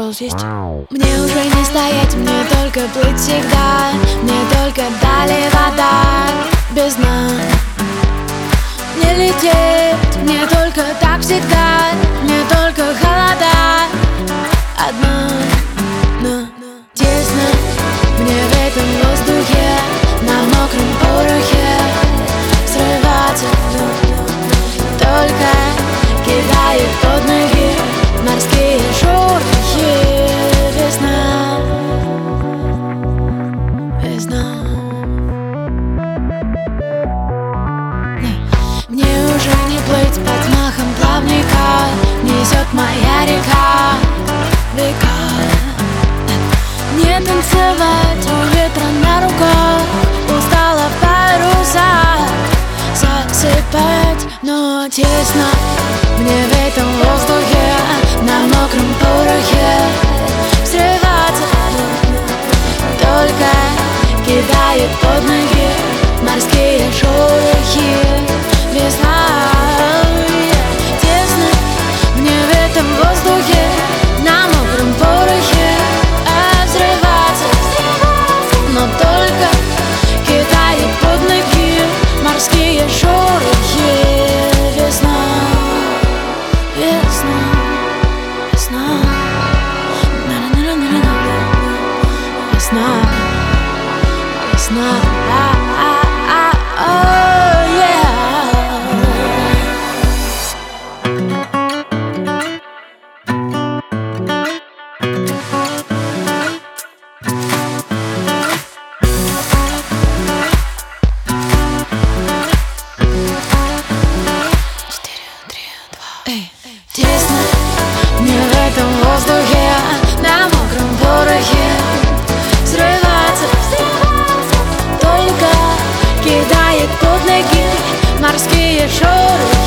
голос есть. Мне уже не стоять, мне только плыть всегда. Мне только дали вода без дна. Не лететь, мне только так всегда. Мне только холода одна. Но тесно мне в этом воздухе, на мокром порохе взрываться. Только кидает под ноги морские шорохи. Весна, весна. Мне уже не плыть под махом плавника, несет моя река века. Не танцевать у ветра на руках, устала в паруса засыпать. Но тесно мне в этом воздухе, на мокром порохе взрываться. Только кидает под ноги морские шорохи. Весна, тесно мне в этом воздухе, на мокром порохе взрываться. Но только кидает под ноги морские шорохи. Весна, весна, весна, весна, весна. Тесно мне в этом воздухе, на мокром порохе взрываться. Только кидает под ноги морские шорохи.